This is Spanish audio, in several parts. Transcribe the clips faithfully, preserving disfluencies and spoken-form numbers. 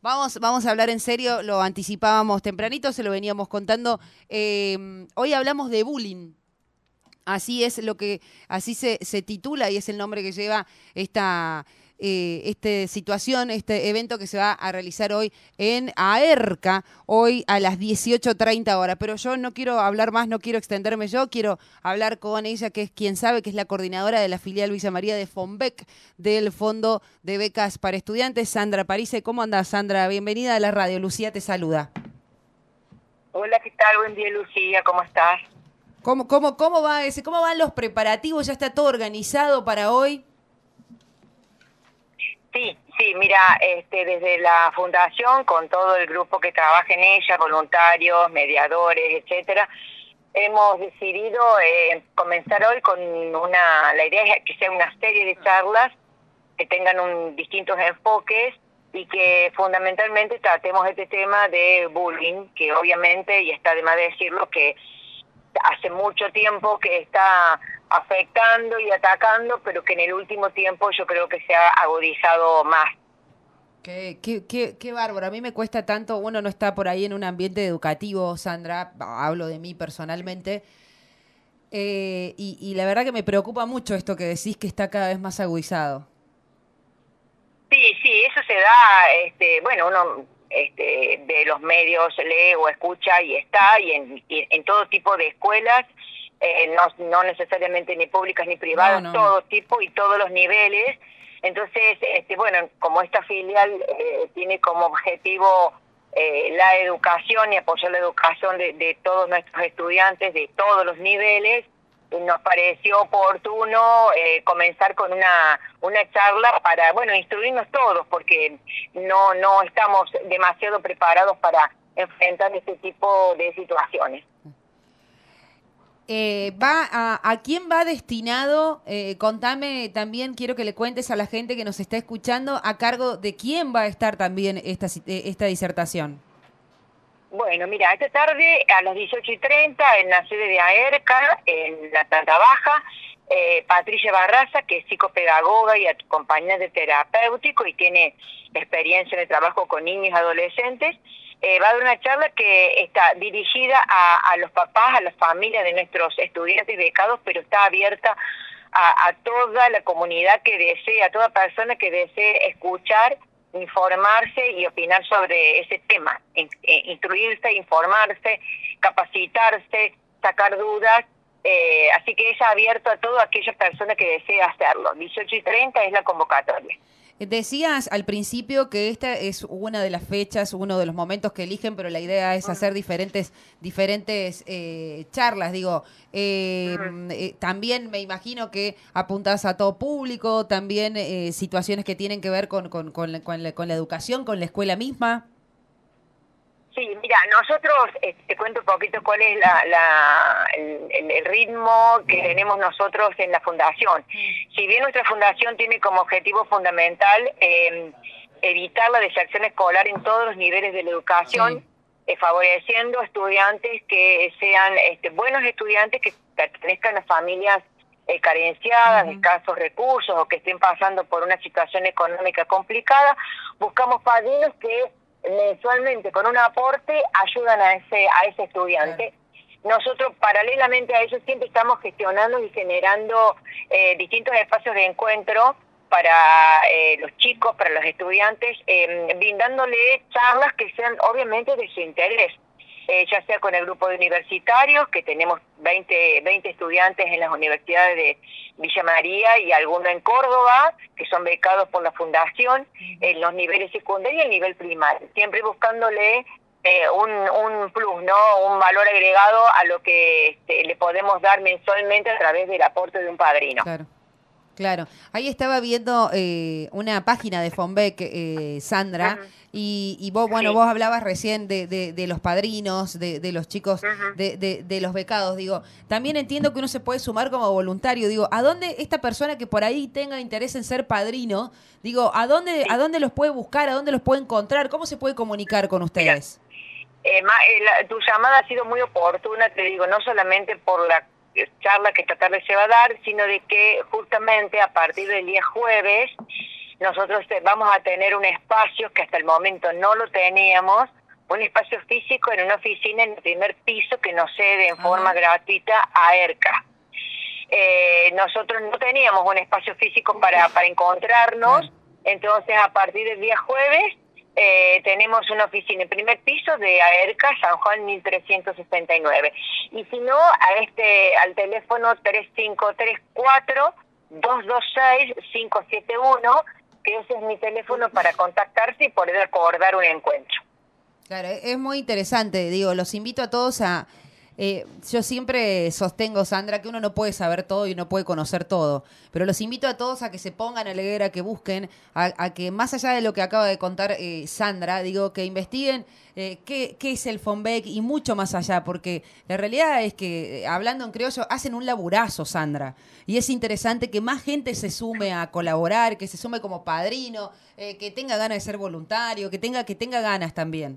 Vamos, vamos a hablar en serio, lo anticipábamos tempranito, se lo veníamos contando. Eh, hoy hablamos de bullying. Así es lo que, así se, se titula y es el nombre que lleva esta, eh, este situación, este evento que se va a realizar hoy en Aerca, hoy a las dieciocho treinta horas. Pero yo no quiero hablar más, no quiero extenderme yo, quiero hablar con ella, que es quien sabe, que es la coordinadora de la filial Luisa María de FONBEC, del Fondo de Becas para Estudiantes, Sandra Parise. ¿Cómo andás, Sandra? Bienvenida a la radio. Lucía te saluda. Hola, ¿qué tal? Buen día, Lucía, ¿cómo estás? ¿Cómo, cómo, cómo va ese? ¿Cómo van los preparativos? ¿Ya está todo organizado para hoy? Sí, sí, mira, este, desde la fundación, con todo el grupo que trabaja en ella, voluntarios, mediadores, etcétera, hemos decidido eh, comenzar hoy con una, la idea es que sea una serie de charlas que tengan un, distintos enfoques y que fundamentalmente tratemos este tema de bullying, que obviamente, y está de más decirlo, que hace mucho tiempo que está afectando y atacando, pero que en el último tiempo yo creo que se ha agudizado más. Qué, qué, qué, qué bárbaro. A mí me cuesta tanto, uno no está por ahí en un ambiente educativo, Sandra, hablo de mí personalmente, eh, y, y la verdad que me preocupa mucho esto que decís que está cada vez más agudizado. Sí, sí, eso se da, este, bueno, uno este, de los medios lee o escucha y está, y en, y en todo tipo de escuelas, eh, no, no necesariamente ni públicas ni No, privadas, no, no. todo tipo y todos los niveles. Entonces, este, bueno, como esta filial eh, tiene como objetivo eh, la educación y apoyar la educación de, de todos nuestros estudiantes de todos los niveles, nos pareció oportuno eh, comenzar con una una charla para, bueno, instruirnos todos, porque no no estamos demasiado preparados para enfrentar este tipo de situaciones. Eh, va a, ¿A quién va destinado? Eh, contame también, quiero que le cuentes a la gente que nos está escuchando a cargo de quién va a estar también esta, eh, esta disertación. Bueno, mira, esta tarde a las dieciocho y treinta en la sede de Aerca, en la planta baja, eh, Patricia Barraza, que es psicopedagoga y acompañante terapéutico y tiene experiencia en el trabajo con niños y adolescentes, eh, va a dar una charla que está dirigida a, a los papás, a las familias de nuestros estudiantes becados, pero está abierta a, a toda la comunidad que desee, a toda persona que desee escuchar, informarse y opinar sobre ese tema, instruirse, informarse, capacitarse, sacar dudas, eh, así que es abierto a toda aquella persona que desee hacerlo. dieciocho y treinta es la convocatoria. Decías al principio que esta es una de las fechas, uno de los momentos que eligen, pero la idea es hacer diferentes, diferentes eh, charlas. Digo, eh, Uh-huh. eh, también me imagino que apuntás a todo público, también eh, situaciones que tienen que ver con, con, con, la, con, la, con la educación, con la escuela misma. Sí, mira, nosotros, eh, te cuento un poquito cuál es la, la, el, el ritmo que tenemos nosotros en la fundación. Si bien nuestra fundación tiene como objetivo fundamental eh, evitar la deserción escolar en todos los niveles de la educación, Sí. eh, favoreciendo estudiantes que sean este, buenos estudiantes, que pertenezcan a familias eh, carenciadas, de Uh-huh. escasos recursos o que estén pasando por una situación económica complicada, buscamos padrinos que mensualmente con un aporte ayudan a ese a ese estudiante. Claro. Nosotros paralelamente a eso siempre estamos gestionando y generando eh, distintos espacios de encuentro para eh, los chicos, para los estudiantes, eh, brindándole charlas que sean obviamente de su interés. Eh, ya sea con el grupo de universitarios, que tenemos veinte, veinte estudiantes en las universidades de Villa María y algunos en Córdoba, que son becados por la Fundación, en los niveles secundarios y el nivel primario, siempre buscándole eh, un, un plus, ¿no? Un valor agregado a lo que este, le podemos dar mensualmente a través del aporte de un padrino. Claro. Claro, ahí estaba viendo eh, una página de FONBEC, eh, Sandra, Uh-huh. y, y vos, bueno, Sí. vos hablabas recién de, de, de los padrinos, de, de los chicos, Uh-huh. de, de, de los becados, digo, también entiendo que uno se puede sumar como voluntario, digo, ¿a dónde esta persona que por ahí tenga interés en ser padrino, digo, ¿a dónde, Sí. a dónde los puede buscar, a dónde los puede encontrar, cómo se puede comunicar con ustedes? Mira, eh, ma, eh, la, tu llamada ha sido muy oportuna, te digo, no solamente por la charla que esta tarde se va a dar, sino de que justamente a partir del día jueves nosotros vamos a tener un espacio que hasta el momento no lo teníamos, un espacio físico en una oficina en el primer piso que nos cede en forma Ajá. gratuita a ERCA. Eh, nosotros no teníamos un espacio físico para, para encontrarnos, Claro. entonces a partir del día jueves eh, tenemos una oficina en primer piso de AERCA, San Juan mil trescientos sesenta y nueve. Y si no, a este al teléfono tres cinco tres cuatro, dos dos seis, cinco siete uno, que ese es mi teléfono para contactarse y poder acordar un encuentro. Claro, es muy interesante, digo, los invito a todos a... Eh, yo siempre sostengo, Sandra, que uno no puede saber todo y no puede conocer todo, pero los invito a todos a que se pongan a leer, a que busquen, a, a que más allá de lo que acaba de contar eh, Sandra, digo, que investiguen eh, qué, qué es el FONVEC y mucho más allá, porque la realidad es que, eh, hablando en criollo, hacen un laburazo, Sandra, y es interesante que más gente se sume a colaborar, que se sume como padrino, eh, que tenga ganas de ser voluntario, que tenga, que tenga ganas también.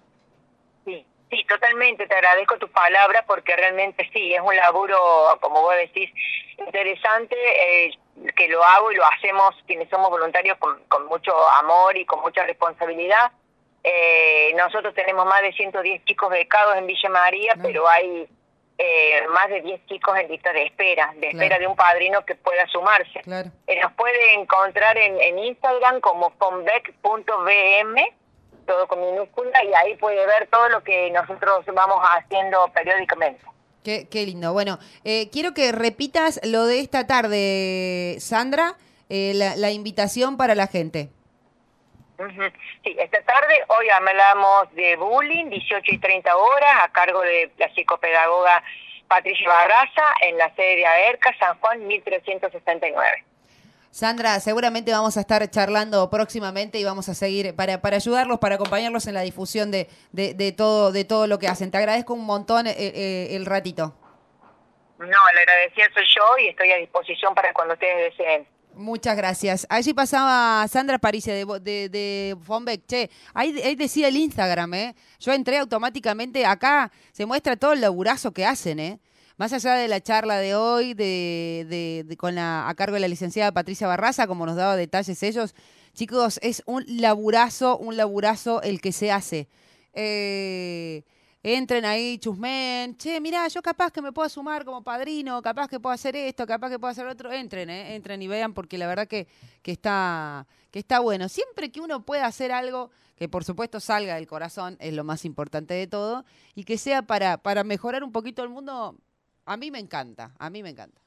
Sí, sí, totalmente, te agradezco tus palabras porque realmente sí, es un laburo, como vos decís, interesante, eh, que lo hago y lo hacemos quienes somos voluntarios con, con mucho amor y con mucha responsabilidad. Eh, nosotros tenemos más de ciento diez chicos becados en Villa María, No. pero hay eh, más de diez chicos en lista de espera, de Claro. espera de un padrino que pueda sumarse. Claro. Eh, nos puede encontrar en, en Instagram como fonbec punto b m, todo con minúscula, y ahí puede ver todo lo que nosotros vamos haciendo periódicamente. Qué, qué lindo. Bueno, eh, quiero que repitas lo de esta tarde, Sandra, eh, la, la invitación para la gente. Uh-huh. Sí, esta tarde, hoy hablamos de bullying, dieciocho y treinta horas, a cargo de la psicopedagoga Patricia Barraza, en la sede de AERCA, San Juan mil trescientos sesenta y nueve. Sandra, seguramente vamos a estar charlando próximamente y vamos a seguir para, para ayudarlos, para acompañarlos en la difusión de, de, de, todo, de todo lo que hacen. Te agradezco un montón eh, eh, el ratito. No, la agradecida soy yo y estoy a disposición para cuando ustedes deseen. Muchas gracias. Allí pasaba Sandra Paricia de, de, de FONVEC. Che, ahí, ahí decía el Instagram, ¿eh? Yo entré automáticamente, acá se muestra todo el laburazo que hacen, ¿eh? Más allá de la charla de hoy, de, de, de con la, a cargo de la licenciada Patricia Barraza, como nos daba detalles ellos, chicos, es un laburazo, un laburazo el que se hace. Eh, entren ahí, chusmen, che, mirá, yo capaz que me puedo sumar como padrino, capaz que puedo hacer esto, capaz que puedo hacer otro, entren, eh, entren y vean, porque la verdad que, que, está, que está bueno. Siempre que uno pueda hacer algo que por supuesto salga del corazón, es lo más importante de todo, y que sea para, para mejorar un poquito el mundo, a mí me encanta, a mí me encanta.